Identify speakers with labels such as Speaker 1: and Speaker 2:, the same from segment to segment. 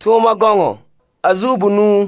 Speaker 1: tuma gongo azubunu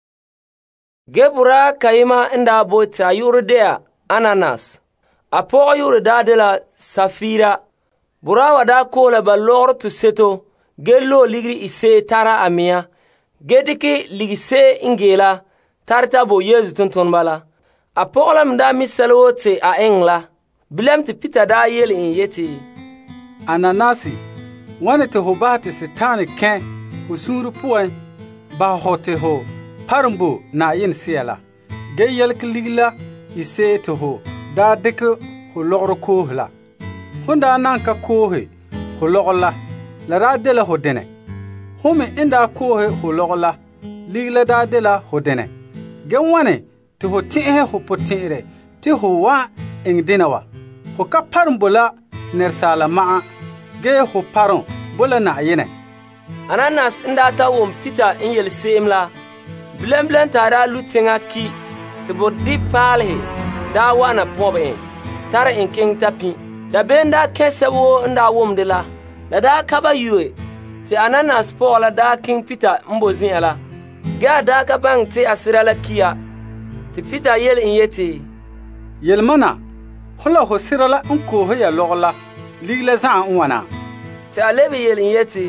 Speaker 1: gebura kayima inda bota yurdea ananas apo yurda de la safira burawa da kola ba lor tu seto gello ligri ise tara amia gedike ligise ingela tarta bo Yesu tonton bala apolam da misalwote a engla bilem ti Peter da yel in yeti
Speaker 2: ananasi wane te ho ba te satani ken usuru puan ba hote ho parumbu na yin siela ge yel kligla ise te ho da deke ho logro ko hla honda nan ka ko he ho logla la ra de la ho dene home inda ko he ho logla ligla da de la ho dene ge wane te ho ti he ho potire te ho wa eng dinawa ho ka parumbula nersala ma ge ho paron bola na yene
Speaker 1: ananas inda ta wom Peter in yel semla blem tara lutenga ki te bodi palhe da wana pobe tara in king tapi da benda kesewo inda wom de la da kaba yue te ananas pola da king Peter mbozin ala ga da ka bang te asirala kiya te Peter yel in yete
Speaker 2: yel mana hola ho sirala unko ho ya logla ligla za wana
Speaker 1: te alebe yel in yete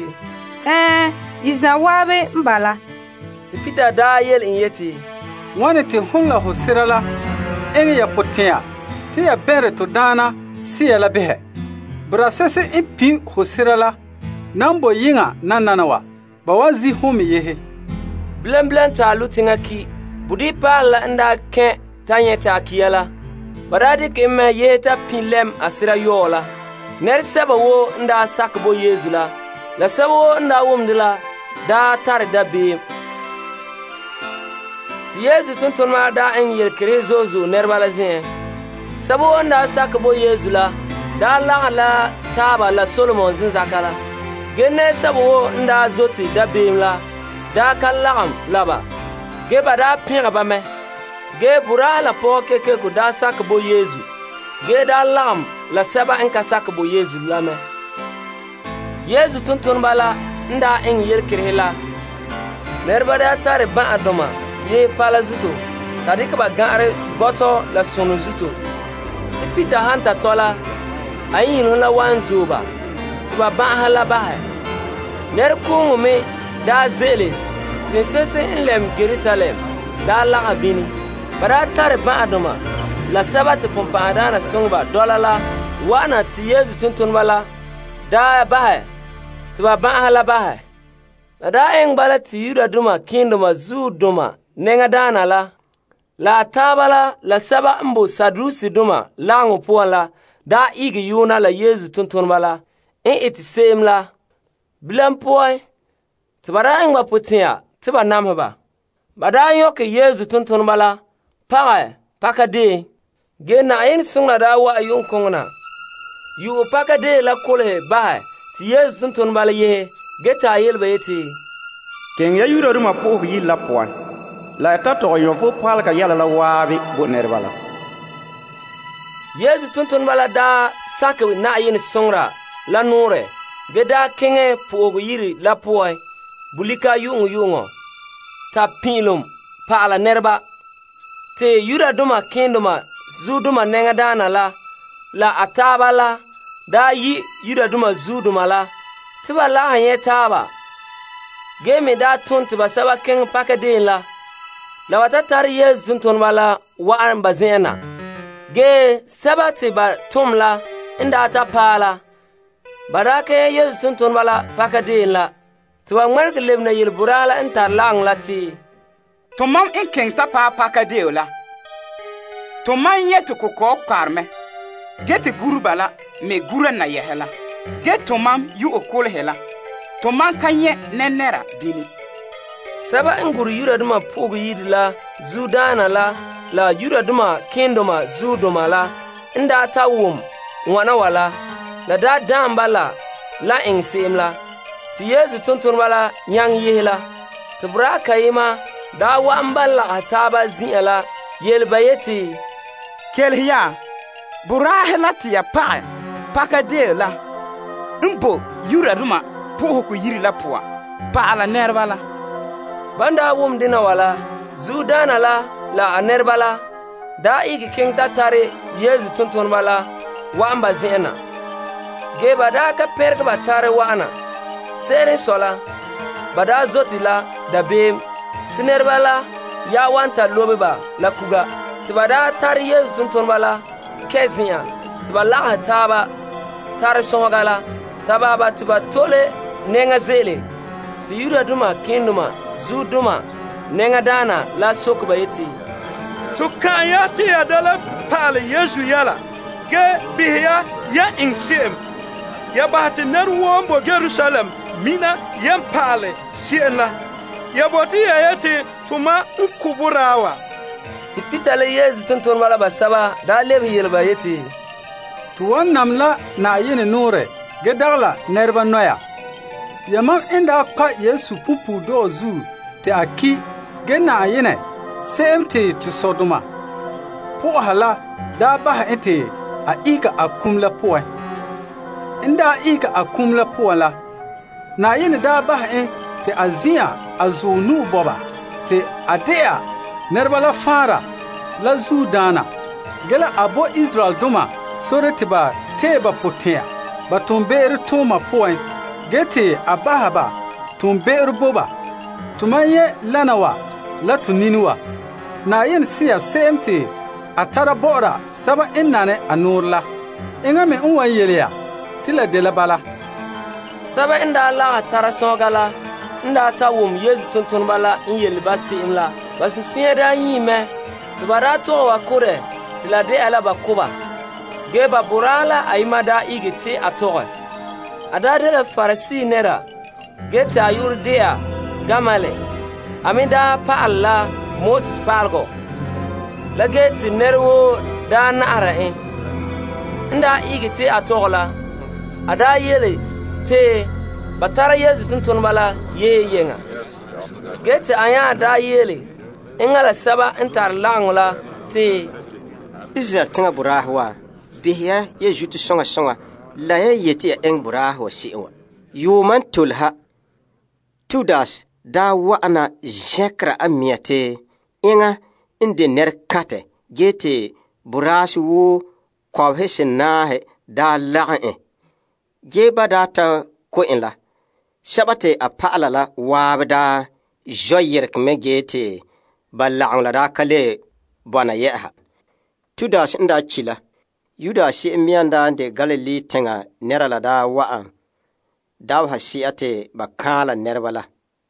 Speaker 3: izawabe mbala
Speaker 1: te Peter da yel in yete
Speaker 2: wane te hola ho sirala enge ya potea te ya bere to dana siela behe brasese ipi ho sirala nambo yinga nananawa bawazi humi yehe
Speaker 1: blem ta lutinga ki budi pala nda ke tanyeta kiyala barade ke me yeta pilem asira yola ner seba wo nda sakbo Yesu la sebo nda wumdila da tar da be ti Yesu tuntun ma da en yel krezozo ner balazin sebo nda sakbo Yesu da la taba la Solomon zin zakala gene sebo nda zoti da be da kallam laba ge bada pinga bame ge bura la poke ke ku da sakbo Yesu ge da lam la seba en ka sakbo Yesu lame Yesu tuntun bala nda en yer kirhela nerba da tare ba adoma ye pala zuto kadika ba gare goto la sonu zuto ti Peter hanta tola ayin la wanzuba ti ba hala ba ner ko me da zele tinsese in lem Jerusalem da laga bini bara tare ba adoma la sabati pompa adana songba dolala wana ti Yesu tuntun bala da ba tiba hala ba da en bala ti yuda duma kindoma zu duma nenga dana la tabala la saba mbo sadrusi duma langu puala da igi yuna la Yesu tuntun bala in iti semla bilam poy tibara en ba putia tiba namba bada yoke Yesu tuntun bala paka de gena ayin sunga da wa ayun kongna yu paka de la kolhe ba ti Yesu tuntun bala ye geta yelba yeti
Speaker 4: ken ya yuro ruma po yi la poan la ta to yo fo pal ka yala la wabi bo ner bala
Speaker 1: Yesu tuntun bala da saka na ayin sungra la nure geda kenge po yiri la poy bulika yungo ta pilum pala nerba te yura duma kinduma zuduma nenga dana la atabala da yi yura duma zuduma tiba la hanye taba gemi da tun tiba saba ken pakadin la wata tar Yesu tuntun bala wa an bazena ge saba tiba tumla inda ta pala barake Yesu tuntun bala pakadin la tiba ngmark lebna yil burala inta lang lati
Speaker 5: to mam in ken ta pakadin la to man yetu ko karme gete gurubala me gura na yehela get to mam yu okol hela to man kanye nenera bini
Speaker 1: saba ngur yura duma pogu yidla zudana la yura duma kindoma zudoma inda tawum wana wala la da dambala la engsemla ti Yesu tuntun bala nyang yihla tibra kayima da wambala ataba zinala yelbayeti
Speaker 5: kelhiya burahla tiya pakade la mbo yura duma poku yiri la poa paala nɛreba la.
Speaker 1: Banda wum dina wala, Zudana la a nɛreba la, daa igi keng ta tare Yesu tontonba la wa'an ba zẽ'na. Gee ba daa ka pɛrg ba tare wa'ana. Seerin sola, ba daa zoti la dabeem, tɩ nɛreba la yaa wan tar lobe ba la kuga, tɩ ba daa tar Yesu tontonba la kɛ zĩa, tɩ ba lags taaba tar sõoga la, tabaaba tɩ ba tole nɛŋa zeele, tɩ Yudadũma kẽendũma Zuud-dũma nɛŋa daana la sok ba yetɩ:
Speaker 3: tɩ kãa ya tɩ ya da la paal Yesu yɛla, gee bɩs ya ĩng se'em. Ya bas tɩ ned woo n bo Jerusalem mina yɛn paale se'em la. Ya bõt ya yetɩ tʋma n kʋ raawa.
Speaker 1: Tɩ Pita la Yesu tontonba la basaba daa leb yel ba yetɩ:
Speaker 2: tɩ wẽnnaam la Naayɩne noore ge dagla nɛreba noya. Yamam n daa kpa Yesu pu-pu-doog zug tɩ a ki ge Naayɩne se'em tɩ Sodoma. Pʋgsa la daa bas tɩ a ika a kum la pʋgẽ. N daa ika a kum la pʋgẽ la, Naayɩne daa bas tɩ a zĩa a zoog nuu bɔba tɩ a de'a nɛreba la fãara la Zuud-dãana, ge la a bo Israɛl-dʋma sore tɩ ba tee ba pʋ-tẽa ba tʋm-be'er tʋʋmã pʋgẽ, ge tɩ a basa ba tʋm-be'er boba. Tʋma yẽ lana wa la tʋ nin wa. Naayɩne sẽn se'em tɩ a tara bɔ'ɔra saba n nane a noor la. Ẽngã me n wa n yel yaa tɩ la de la bala.
Speaker 1: Saba n daa lags tara sõoga la, n daa ta wʋm Yesu tontonba la n yel ba se'em la, ba sũ-sũyã daa yĩime tɩ ba daa tog wa kʋrɛ tɩ la de'a la ba kʋba. Gee ba bʋraa la a yɩma daa igi tɩ a togɛ. A daa de la Farisi neda, gee tɩ a yʋʋr de'a Gamale. A me daa pa'al la Mooses paalgɔ. La gee tɩ ned woo daa na'ara n daa igi tɩ a tog la, a daa yele tɩ ba tara Yesu tontonba la yee yenga. Gee tɩ a yã daa yeele ẽngã la saba n tar lagem la tɩ:
Speaker 6: Israɛl tẽngã bʋraas wa, bisya ya zut sõŋa-sõŋa la ya yetɩ ya ẽng bʋraas wa se'em wa. Yʋʋmã n tolsa, Tudas daa wa'ana zẽkra a mia tɩ ẽngã n de ned kãtɛ, gee tɩ bʋraas woo kɔbsɛ sẽn naasɛ daa lagẽ. Gee ba daa ta ko'ẽ la, saba tɩ a pa'ala la waab daa zoe yɛrkme gee tɩ ba lagem la daa ka le bɔna yɛ'ɛsa. Tudas n daa ki la, Yuda se'em me n daa n de Galili tẽngã nera la daa wa'an dabsa sɩ'a tɩ ba kãala nɛreba la.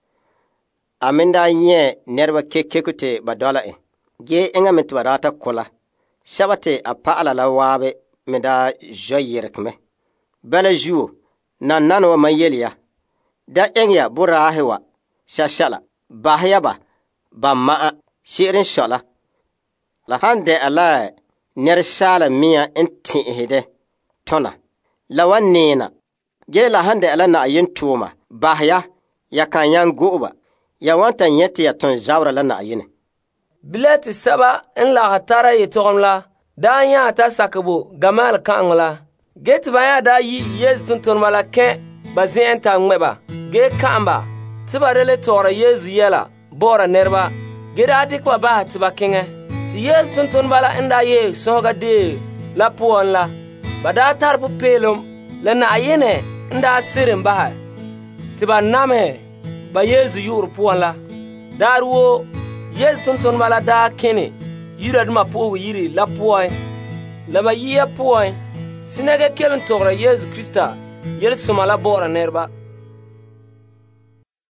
Speaker 6: A me daa yẽ nɛreba kek-kek tɩ ba dɔla gee ẽngã me tɩ ba daa ta kʋ la. Saba tɩ a pa'ala la waabe me daa zoe yɛrkme. Bala zuo, nan wa ma yel ya, da ẽng ya bʋraasẽ wa sasala, bas ya ba ma'a se'er sɔ la sãn dɛ'a la ned saala mia n tẽ'sdɛ tõna la wa neena, gee la sãn dɛ'a la Naayɩn tʋʋma, bas ya kan yãng go'ba, ya wan ta yẽ tɩ ya tõe zabra la Naayɩne.
Speaker 1: Bila tɩ saba n lags tara yetɔgem la, daa yã t'a sakbo Gamal kãng la, gee tɩ ba yã daa yi Yesu tontonba la kẽ ba zẽ t'a ŋmɛba, gee kãmba tɩ ba rele togra Yesu yɛla baoora nɛreba, gee daa dɩk ba basa tɩ ba kẽngẽ. Tɩ Yesu tontonba la n daa yee sõsga dee la pʋgẽ la, ba daa tar pʋ-peelem la Naayɩne n daa sɩrem basɛ tɩ ba namsɛ ba Yesu yʋʋr pʋgẽ la. Daar woo Yesu tontonba la daa kẽne Yudadũma pʋʋsg yiri la pʋgẽ, la ba yɩɩya pʋgẽ sẽnɛgã kell n togra Yesu Kirista yel-sõma la baoora nɛreba.